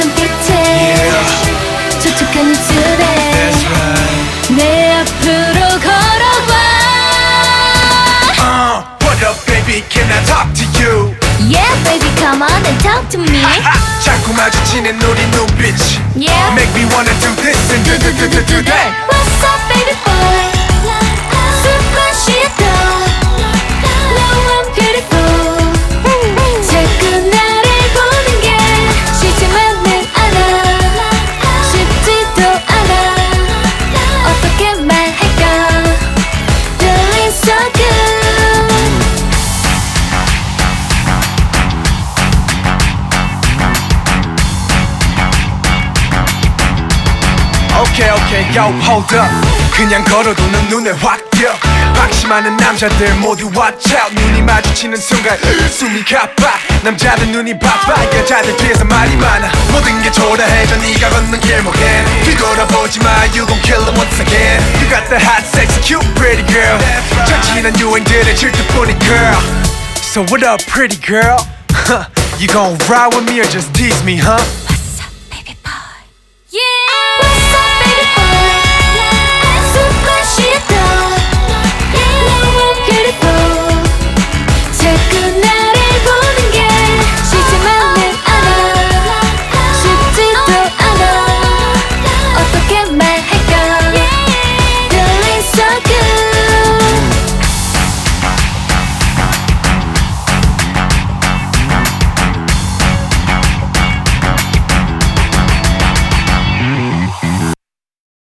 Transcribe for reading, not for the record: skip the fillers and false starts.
눈빛에 촉촉한 입술에 That's right. 내 앞으로 걸어와 What up baby, can I talk to you? Yeah baby come on and talk to me 자꾸 마주치는 우리 눈빛 Yeah Make me wanna do this and do that. What's up baby boy super shit No I'm beautiful 자꾸 나를 보는 게 싫지만은 않아 쉽지도 않아 어떻게 말할까 Feeling so good Okay, yo, hold up. 그냥 걸어도 넌 눈에 확 띄어. 방심하는 남자들 모두 watch out. 눈이 마주치는 순간 숨이 가빠. 남자들 눈이 바빠. 여자들 뒤에서 말이 많아. 모든 게 초라해져 네가 걷는 길목엔. 뒤돌아보지 마, you gon' kill them once again. You got the hot, sexy, cute, pretty girl. 전진한 유행들의 질투뿐인 girl. So what up, pretty girl? You gon' ride with me or just tease me, huh?